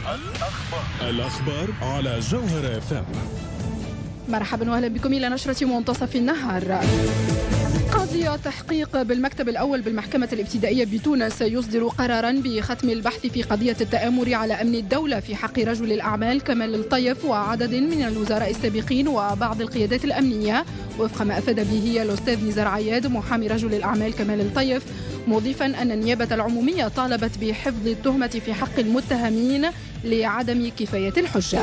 الأخبار على جوهر FM. مرحبا وأهلا بكم إلى نشرة منتصف النهار. قاضي التحقيق بالمكتب الأول بالمحكمة الابتدائية بتونس يصدر قرارا بختم البحث في قضية التآمر على أمن الدولة في حق رجل الأعمال كمال الطيف وعدد من الوزراء السابقين وبعض القيادات الأمنية، وفق ما أفاد به الأستاذ نزار عياد محامي رجل الأعمال كمال الطيف، مضيفا أن النيابة العمومية طالبت بحفظ التهمة في حق المتهمين لعدم كفاية الحجة.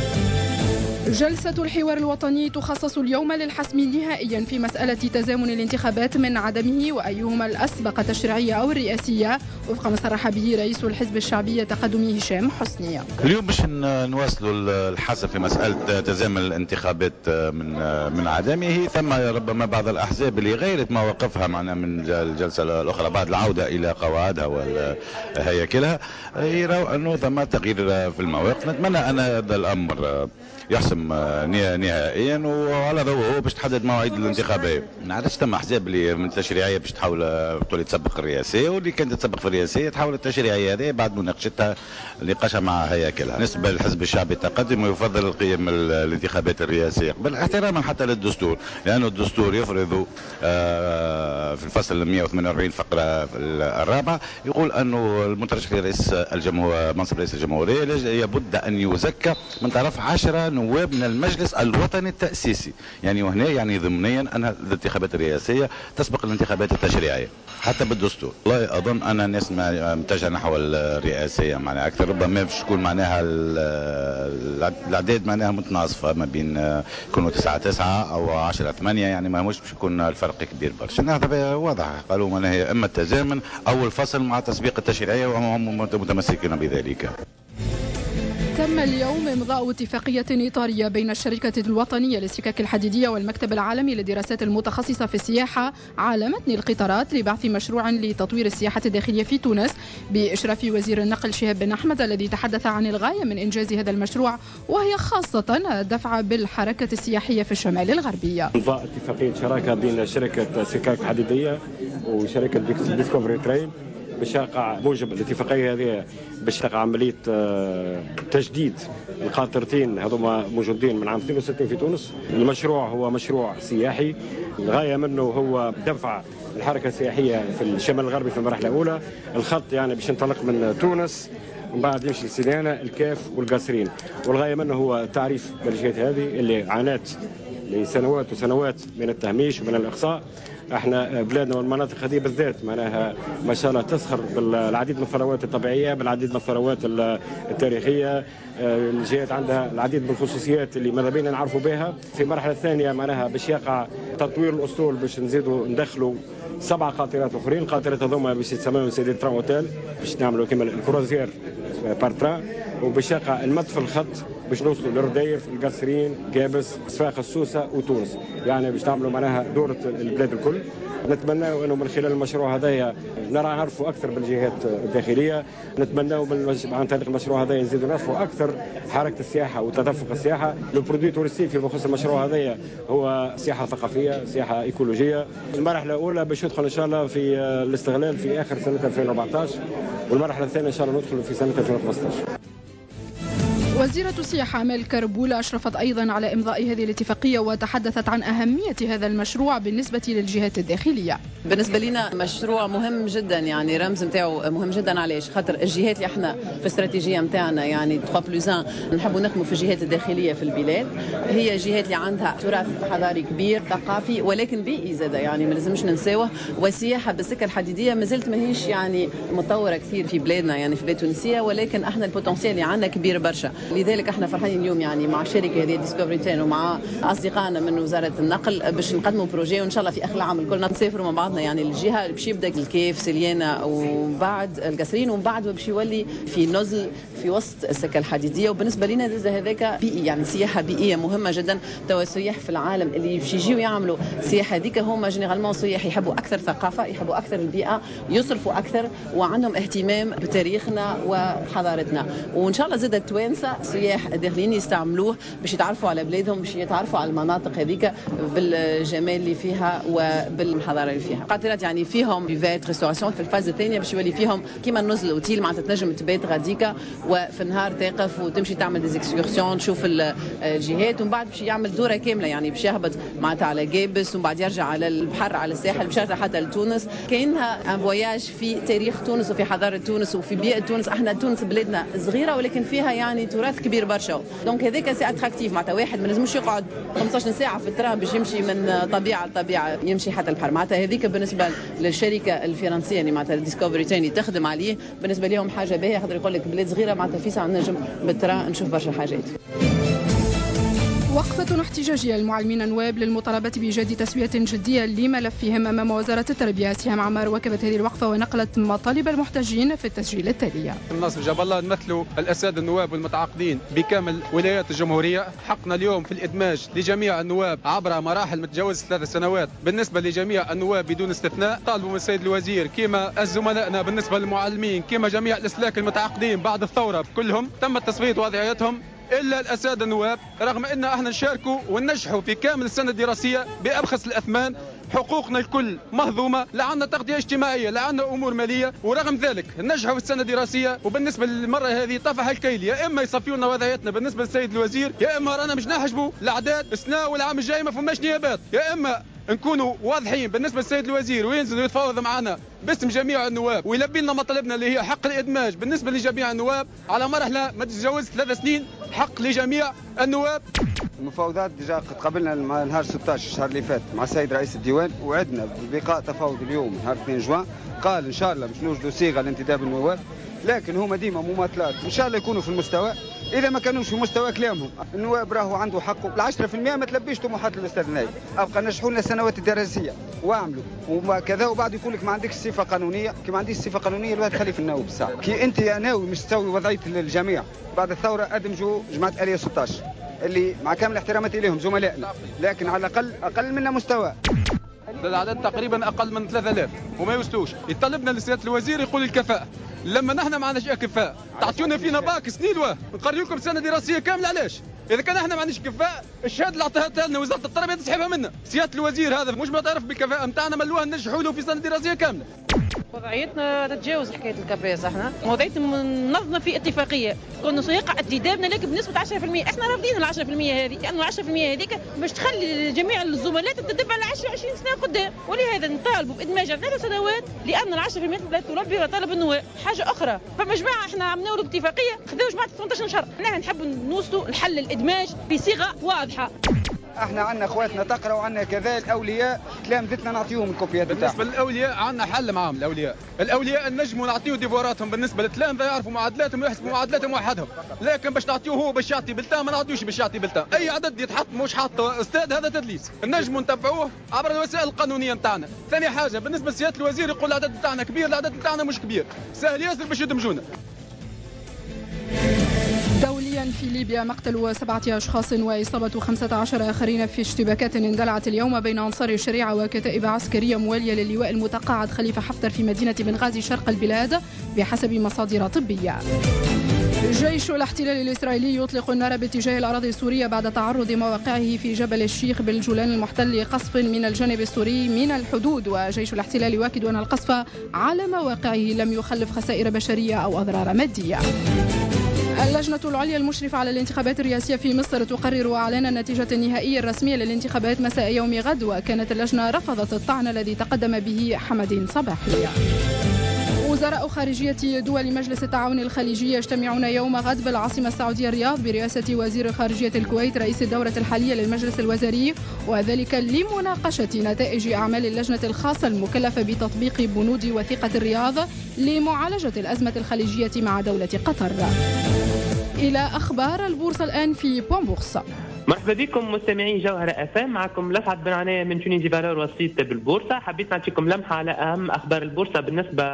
جلسة الحوار الوطني تخصص اليوم للحسم نهائيا في مسألة تزامن الانتخابات من عدمه وأيهما الأسبق تشريعية أو الرئاسية، وفق ما صرح به رئيس الحزب الشعبي التقدمي هشام حسني. اليوم باش نواصلوا الحسم في مسألة تزامن الانتخابات من عدمه. ثم ربما بعض الأحزاب اللي غيرت مواقفها معنا من الجلسة الأخرى بعد العودة إلى قواعدها وهياكلها يروا أنه ثم تغيير في المواقف. نتمنى أن هذا الأمر يحسم نهائيا وعلى ضوءه باش تحدد مواعيد الانتخابات. ما عادش ثم احزاب اللي من التشريعيه باش تحاول تسبق الرئاسيه، واللي كانت تسبق في الرئاسيه تحاول التشريعيه هذه بعد مناقشتها نقاشها مع هياكلها. بالنسبه للحزب الشعبي التقدم ويفضل القيم الانتخابات الرئاسيه بالاحترام حتى للدستور، لانه الدستور يفرض في الفصل 148 فقره الرابعه يقول انه المترشح لرئيس الجمهوريه منصب رئيس الجمهوريه لابد ان يزكى من طرف 10 نواب من المجلس الوطني التأسيسي. يعني وهنا يعني ضمنيا أن الانتخابات الرئاسية تسبق الانتخابات التشريعية حتى بالدستور. والله أظن أن الناس متجهة نحو الرئاسية معناها أكثر، ربما باش تكون معناها الأعداد معناها متناصفة ما بين يكونوا 9-9 أو 10-8، يعني ما مش باش يكون الفرق كبير برشا. هذا واضح، قالوا معناها إما التزامن أو الفصل مع تسبيق التشريعية وهم متمسكين بذلك. تم اليوم إمضاء اتفاقية إطارية بين الشركة الوطنية للسكك الحديدية والمكتب العالمي للدراسات المتخصصة في السياحة على متن القطارات لبعث مشروع لتطوير السياحة الداخلية في تونس بإشراف وزير النقل شهاب بن أحمد، الذي تحدث عن الغاية من إنجاز هذا المشروع وهي خاصة الدفع بالحركة السياحية في الشمال الغربي. إمضاء اتفاقية شراكة بين شركة سكك حديدية وشركة ديسكوفري ترين باش يقع موجب الاتفاقيه هذه باش تقع عمليه تجديد القاطرتين هذوما موجودين من عام 62 في تونس. المشروع هو مشروع سياحي، الغايه منه هو دفع الحركه السياحيه في الشمال الغربي في المرحله الاولى. الخط يعني باش ينطلق من تونس ومن بعد يمشي لسيناء الكاف والقصرين، والغايه منه هو تعريف الجهات هذه اللي عانت لسنوات وسنوات من التهميش ومن الاقصاء. احنا بلادنا والمناطق هذه بالذات معناها ما شاء الله تسخر بالعديد من الثروات الطبيعيه، بالعديد من الثروات التاريخيه. الجهات عندها العديد من الخصوصيات اللي ماذا بينا نعرفوا بها. في المرحله الثانيه معناها باش يقع تطوير الاسطول باش نزيدوا ندخلوا 7 قاطرات اخرين. القاطرات هذوما باش يتسموا سيدي تران اوتيل باش نعملوا كما الكروزير بارترا، وباش يقع المد في الخط باش نوصلوا للرديف القصرين قابس صفاقس السوسه وتونس، يعني باش نعملوا معناها دوره البلاد الكل. نتمنى انه من خلال المشروع هذايا نعرفوا اكثر بالجهات الداخليه، نتمنى عن طريق المشروع هذا يزيدوا نرفعوا اكثر حركه السياحه وتدفق السياحه. لو برودوي تورستيك في بخصوص المشروع هذايا هو سياحه ثقافيه، سياحه ايكولوجيه. المرحله الاولى باش يدخل ان شاء الله في الاستغلال في اخر سنه 2014، والمرحله الثانيه ان شاء الله ندخل في سنه 2015. وزيرة السياحة أمال كربولة أشرفت أيضا على إمضاء هذه الاتفاقية وتحدثت عن أهمية هذا المشروع بالنسبة للجهات الداخلية. بالنسبة لنا مشروع مهم جدا، يعني رمز متاعه مهم جدا. علاش؟ خاطر الجهات اللي احنا في الاستراتيجية متاعنا يعني 3+1 نحبوا نخدموا في الجهات الداخلية في البلاد، هي جهات اللي عندها تراث حضاري كبير ثقافي ولكن بيئي زادة، يعني ما لازمش ننساوه. والسياحة بالسكة الحديدية ما زلت ماهيش يعني متطورة كثير في بلادنا، يعني في بلاد تونسية، ولكن احنا البوتنسيال اللي عندنا كبير برشا. لذلك احنا فرحانين اليوم يعني مع الشركه هذه ديسكوفري تين ومع اصدقائنا من وزاره النقل باش نقدموا بروجي، وان شاء الله في اخر العام كلنا نسافروا مع بعضنا. يعني الجهه باش يبدا الكيف سليانه وبعد القصرين ومن بعد باش يولي في نزل في وسط السكه الحديديه. وبالنسبه لنا هذاك بيئي، يعني سياحه بيئيه مهمه جدا. توا السياح في العالم اللي باش يجيو يعملوا سياحه هذيك هما جينيرالمون سياح يحبوا اكثر ثقافه، يحبوا اكثر البيئه، يصرفوا اكثر وعندهم اهتمام بتاريخنا وحضارتنا. وان شاء الله زاد التوانسه السياح الداخليين يستعملوه باش يتعرفوا على بلادهم، باش يتعرفوا على المناطق هذيك بالجمال اللي فيها وبالحضاره اللي فيها. قاطرات يعني فيهم بيفات ريستوراسيون في الفاز الثانيه باش يولي فيهم كيما نزل اوتيل معناتها تنجم تبات غاديكا وفي النهار تقف وتمشي تعمل ديزيكسكورسيون تشوف الجهات، ومن بعد باش يعمل دوره كامله يعني باش يهبط معناتها على جابس ومن بعد يرجع على البحر على الساحل باش يرجع حتى لتونس. كاينها ان فواياج في تاريخ تونس وفي حضاره تونس وفي بيئه تونس. احنا تونس بلادنا صغيره ولكن فيها يعني تراث كبير برشا، دونك هذاك سي اتراكتيف معناتها واحد ما لازمش يقعد 15 ساعه في الترام باش يمشي من طبيعه لطبيعه يمشي حتى البحر. معناتها هذيك بالنسبه للشركه الفرنسيه اللي معناتها ديسكفري تاني تخدم عليه بالنسبه لهم حاجه باهيه، خاطر يقول لك بلاد صغيره معناتها في ساعه نجم بالترام نشوف برشا حاجات. وقفة احتجاجية للمعلمين النواب للمطالبة بإيجاد تسوية جدية لملفهم أمام وزارة التربية. سهام عمار وكبت هذه الوقفة ونقلت مطالب المحتجين في التسجيل التالية. الناصر جاب الله نمثلوا الأساتذة النواب والمتعاقدين بكامل ولايات الجمهورية. حقنا اليوم في الإدماج لجميع النواب عبر مراحل متجاوز 3 سنوات بالنسبة لجميع النواب بدون استثناء. طالبوا من السيد الوزير كما الزملائنا بالنسبة للمعلمين كما جميع الأسلاك المتعاقدين بعد الثورة كلهم تم التصفية وضعيتهم إلا الأساتذة النواب، رغم أن احنا نشاركوا وننجحوا في كامل السنة الدراسية بأبخس الأثمان. حقوقنا الكل مهضومة، لا عندنا تغطية اجتماعية لا عندنا أمور مالية، ورغم ذلك ننجحوا في السنة الدراسية. وبالنسبة للمرة هذه طفح الكيل، يا إما يصفيوا لنا وضعيتنا بالنسبة للسيد الوزير، يا إما رانا مش نحجبوا الأعداد السنة والعام الجاي ما فماش نيابات، يا إما نكونوا واضحين بالنسبة للسيد الوزير وينزل ويتفاوض معنا باسم جميع النواب ويلبي لنا مطالبنا اللي هي حق الإدماج بالنسبة لجميع النواب على مرحلة ما تتجاوز 3 سنين، حق لجميع النواب. المفاوضات ديجا قد قبلنا نهار 16 الشهر اللي فات مع السيد رئيس الديوان، وعدنا بلقاء تفاوض اليوم نهار 2 جوان. قال ان شاء الله باش نوجدوا صيغه لانتداب النواب، لكن هما ديما مماطلات. ان شاء الله يكونوا في المستوى، اذا ما كانوش في مستوى كلامهم. النواب راهو عنده حقه ال 10% ما تلبيش طموحات الاستاذ النائب. ابقى نجحوا لنا السنوات الدراسيه واعملوا وكذا، وبعد يقول لك ما عندكش صفه قانونيه. كي ما عنديش صفه قانونيه الواحد خلي في النواب الساعه. كي انت يا ناوي مش تسوي وضعيه الجميع بعد الثوره ادمجوا جماعه اليه 16 اللي مع كامل احتراماتي اليهم زملائنا، لكن على الاقل اقل منا مستوى. العدد تقريبا اقل من 3000 وما يوصلوش. يطلبنا لسياده الوزير يقول الكفاءه، لما نحن ما عندناش كفاءه تعطيونا فينا باك سنين نقريوكم سنه دراسيه كامله. علاش؟ اذا كان احنا ما عندناش كفاءه الشهاده اللي عطاها لنا وزاره التربيه تسحبها منا. سياده الوزير هذا مش معترف بالكفاءه نتاعنا، ملوها ننجحوا له في سنه دراسيه كامله. وضعيتنا تتجاوز حكايه الكباس. احنا وضعيتنا منظمه في اتفاقيه كنا يقع انتدابنا لكن بنسبه 10%. احنا رافضين ال 10% هذه، لانه 10% هذيك باش تخلي جميع الزملاء تتدب على 10-20 سنه قدام، ولهذا نطالبوا بادماجها 3 سنوات لان ال 10% لا تلبي مطالب النواب. حاجه اخرى، فما جماعه احنا عملنا له اتفاقيه خذاو جماعه 18 شهر. احنا نحبوا نوصلوا الحل الادماج بصيغه واضحه. احنا عندنا اخواتنا تقرا وعندنا كذا الاولياء كلام ذاتنا نعطيهم الكوبيات. بالنسبه للاولياء عندنا حل معاهم. الاولياء نجموا نعطيو ديفوراتهم بالنسبه للتلامذه يعرفوا معادلاتهم ويحسبوا معادلاتهم وحدهم، لكن باش نعطيوه هو باش يعطي بلتان ما نعطيوش باش يعطي بلتان. اي عدد يتحط مش حاط استاذ هذا تدليس. نجموا نتبعوه عبر الوسائل القانونيه نتاعنا. ثاني حاجه بالنسبه لسياده الوزير يقول العدد نتاعنا كبير، العدد نتاعنا مش كبير، سهل ياسر باش يدمجونا. دوليا في ليبيا مقتل 7 أشخاص وإصابة 15 آخرين في اشتباكات اندلعت اليوم بين أنصار الشريعة وكتائب عسكرية موالية للواء المتقاعد خليفة حفتر في مدينة بنغازي شرق البلاد بحسب مصادر طبية. جيش الاحتلال الإسرائيلي يطلق النار باتجاه الأراضي السورية بعد تعرض مواقعه في جبل الشيخ بالجولان المحتل لقصف من الجانب السوري من الحدود. وجيش الاحتلال يؤكد أن القصف على مواقعه لم يخلف خسائر بشرية أو أضرار مادية. اللجنة العليا المشرفة على الانتخابات الرئاسية في مصر تقرر إعلان النتيجة النهائية الرسمية للانتخابات مساء يوم غد، وكانت اللجنة رفضت الطعن الذي تقدم به حمدين صباحي. وزراء خارجية دول مجلس التعاون الخليجي يجتمعون يوم غد بالعاصمة السعودية الرياض برئاسة وزير خارجية الكويت رئيس الدورة الحالية للمجلس الوزاري، وذلك لمناقشة نتائج أعمال اللجنة الخاصة المكلفة بتطبيق بنود وثيقة الرياض لمعالجة الأزمة الخليجية مع دولة قطر. إلى أخبار البورصة الآن في بومبورصة. مرحبا بكم مستمعين جوهرة FM، معكم لسعد بن عناية من تونيزي فالور وسيط بالبورصة. حبيت نعطيكم لمحة على أهم أخبار البورصة بالنسبة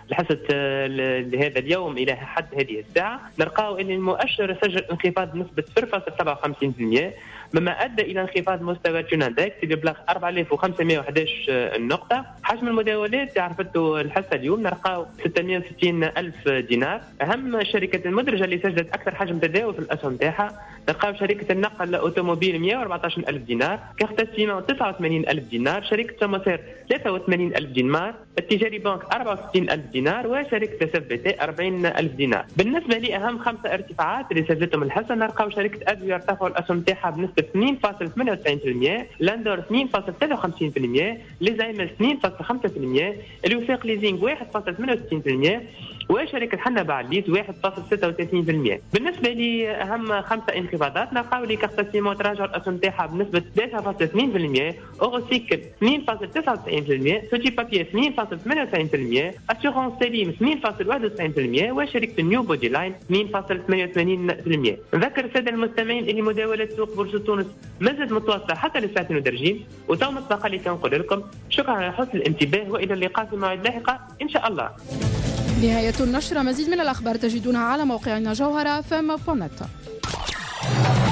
لحظة لهذا اليوم إلى حد هذه الساعة نلقاو أن المؤشر سجل انخفاض بنسبة 0.57%، مما أدى إلى انخفاض مستوى تشيناندكس ببلغ 4511 نقطة. حجم المداولات عرفته الحصة اليوم نلقاو 660 ألف دينار. أهم الشركات المدرجة اللي سجلت أكثر حجم تداول في الأسهم تاعها نلقاو شركة النقل أوتوموبيل 114 ألف دينار، كارتاسيما 89 ألف دينار، شركة سمسار 83 ألف دينار، التجاري بنك 64 ألف دينار، وشركة SFBT 40 ألف دينار. بالنسبة لأهم 5 ارتفاعات اللي سجلتهم الحصة نلقاو شركة أدوية ارتفعوا الأسهم تاعها بنسبة 2.98%، لاندور 2.53%، ليزايمل 2.5%، الوفاق ليزينغ 1.68%، وشركة حنا بعليز 1.36%. بالنسبة لأهم 5 انخفاضات نلقاو لي كارتاسيمون تراجع الأسهم تاعها بنسبة 3.2%، أوروسيكل 2.99%، سوتي بابيي 2.98%، أسيغونس سليم 2.91%، وشركة نيو بودي لاين 2.88%. نذكر السادة المستمعين اللي مداولة سوق بورصة تونس مازالت متواصلة حتى للساعة 32، وتم الطاقة اللي كنقول لكم. شكرا على حسن الانتباه وإلى اللقاء في موعد لاحقة إن شاء الله. نهاية النشرة. مزيد من الأخبار تجدونها على موقعنا جوهرة FM.net.